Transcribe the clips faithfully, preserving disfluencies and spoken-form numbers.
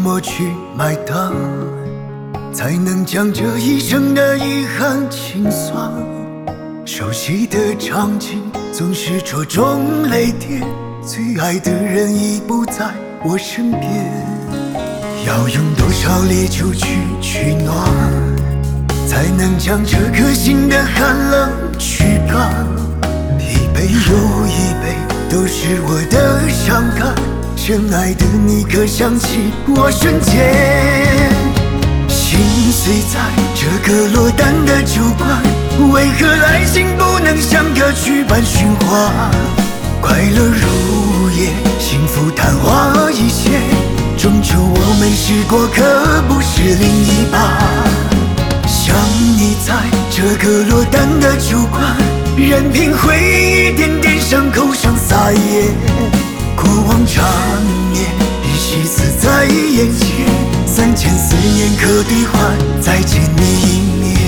么去买单，才能将这一生的遗憾清算？熟悉的场景总是戳中泪点，最爱的人已不在我身边。要用多少烈酒去取暖，才能将这颗心的寒冷驱赶？一杯又一杯都是我的伤感，深爱的你可想起我瞬间心碎在这个落单的酒馆？为何爱情不能像歌曲般循环？快乐如烟，幸福昙花一现，终究我们是过客，不是另一半。想你在这个落单的酒馆，任凭回忆一点点伤口上撒野，过往缠绵，依稀似在眼前，三千思念可兑换，再见你一面。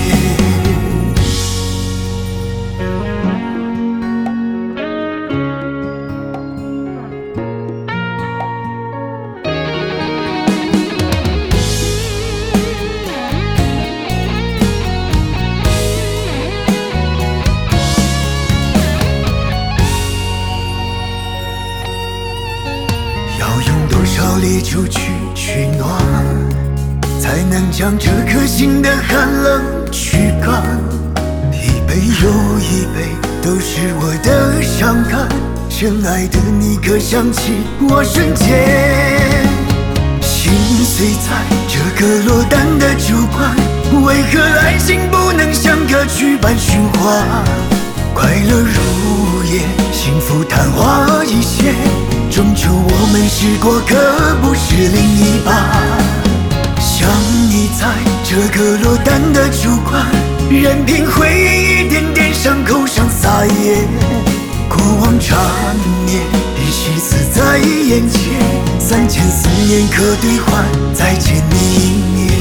要用多少烈酒去取暖，才能将这颗心的寒冷驱赶？一杯又一杯都是我的伤感，深爱的你可想起我瞬间心碎在这个落单的酒馆？为何爱情不能像歌曲般循环？快乐如烟，幸福昙花一现，终究我们是过客，不是另一半。想你在这个落单的酒馆，任凭回忆一点点伤口上撒野，过往缠绵，依稀似在眼前，三千思念可兑换，再见你一面。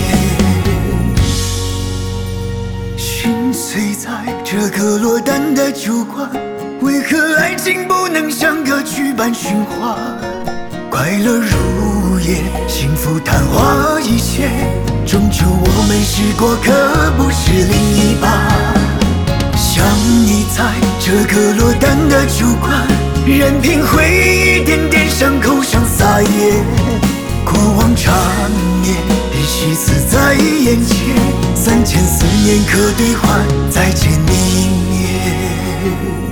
心碎在这个落单的酒馆，为何爱情不能像歌曲般循环？快乐如烟，幸福昙花一现，终究我们是过客，不是另一半。想你在这个落单的酒馆，任凭回忆一点点伤口上撒野，过往缠绵，依稀似在眼前，三千思念可兑换，再见你一面。